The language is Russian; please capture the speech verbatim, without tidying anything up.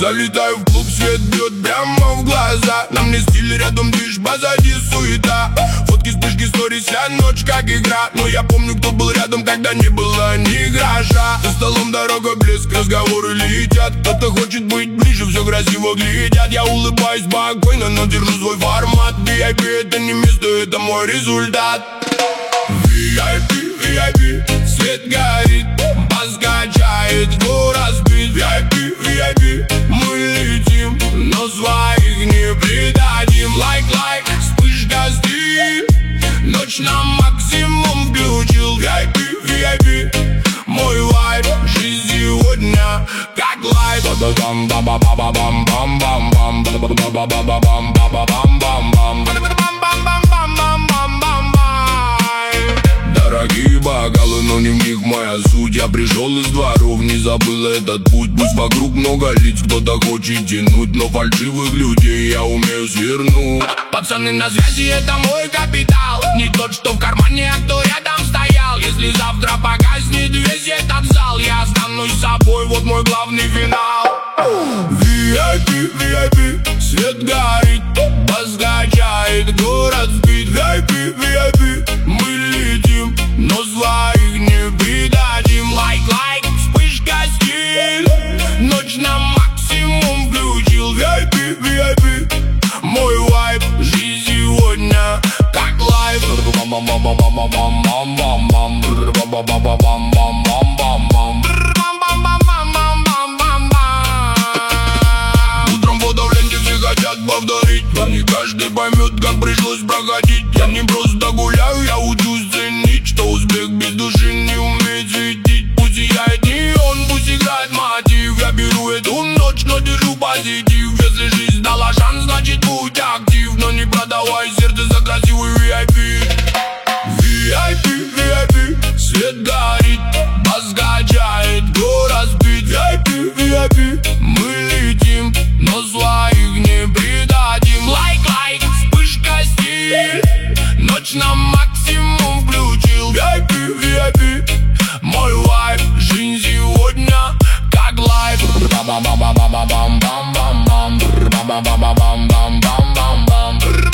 Залетаю в клуб, свет бьет прямо в глаза. На мне стиль, рядом движ, позади суета. Фотки, вспышки, сторис, вся ночь как игра. Но я помню, кто был рядом, когда не было ни гроша. За столом дорога, блеск, разговоры летят. Кто-то хочет быть ближе, все красиво глядят. Я улыбаюсь спокойно, но держу свой формат. ви ай пи это не место, это мой результат. ви ай пи, ви ай пи, свет горит, бас качает, город сбит. ви ай пи, ви ай пи, мы летим, но своих не предадим. Лайк, лайк, вспышка стиль, ночь на максимум включил. ви ай пи, ви ай пи, мой вайб, жизнь сегодня как лайв. Бам бам бам бам бам бам бам бам бам бам бам бам бам бам. Дорогие бокалы, но не в них моя суть. Я пришел из дворов, не забыл этот путь. Пусть вокруг много лиц, кто-то хочет тянуть, но фальшивых людей я умею свернуть. Пацаны на связи, это мой капитал. Не тот, что в кармане, а кто рядом стоял. Если завтра погаснет весь этот зал, я останусь собой, вот мой главный финал. ви ай пи, ви ай пи, свет горит, бас качает, город сбит. ви ай пи, ви ай пи, мы летим, но своих не предадим. Лайк, лайк, вспышка стиль, ночь на максимум включил. ви ай пи, ви ай пи, мой вайб, жизнь сегодня как лайв. Утром фото в ленте все хотят повторить, но не каждый поймет, как пришлось проходить. Я не просто гуляю, я учусь ценить, что узбек без души не умеет светить. Пусть сияет не он, пусть играет мотив. Я беру эту ночь, но держу позитив. Если жизнь дала шанс, значит будь актив. Но не продавай сердце за красивый ви ай пи. ви ай пи, ви ай пи, свет горит, бас качает, город сбит. ви ай пи, ви ай пи, мы летим, но своих не предадим. Лайк, лайк, вспышка стиль, ночь на максимум включил. ви ай пи, ви ай пи, мой вайб, жизнь сегодня как лайв. Бам бам бам бам бам бам бам бам бам бам бам бам бам бам бам бам.